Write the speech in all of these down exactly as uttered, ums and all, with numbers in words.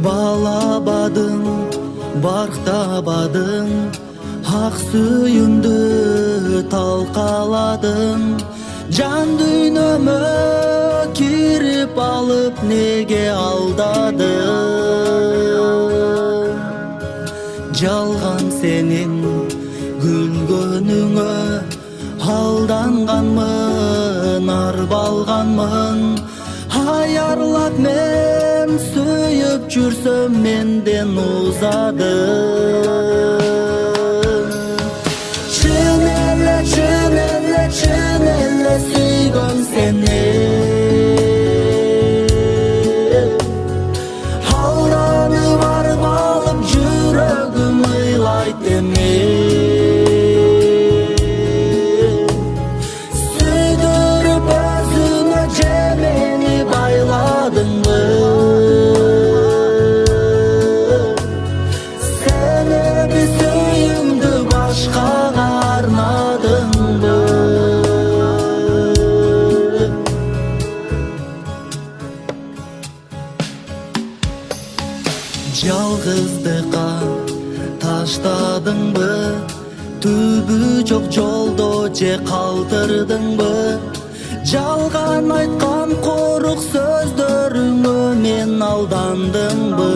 Балабадың, барктабадың, ак сүйүмдү талкаладың. Жан дүйнөмө кирип алып неге алдадың? Жалган сенин күлгөнүңө алданганмын, арбалганмын. Аярлап мен сүйүп жүрсөм менден узадың. Чын эле, чын эле, чын эле сүйгөм сени. Алданып арбалып жүрөгүм ыйлайт эми. Сүйдүрүп өзүнө же мени байладыңбы? Сенеби сүйүмдү башкага арнадыңбы? Жалгыздыкка таштадыңбы? Түбү жок жолдо же калтырдыңбы? Жалган айткан корук сөздөрүңө мен алдандымбы?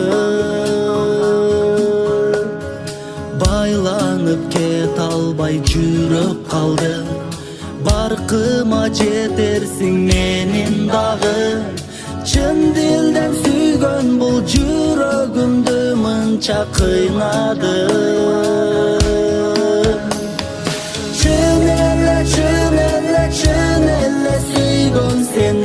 Байланып кете албай жүрөк калды. Баркыма жетерсиң менин дагы. Чын дилден сүйгөн бул жүрөгүмдү мынча кыйнады. Чын эле, чын эле, чын эле сүйгөм сени.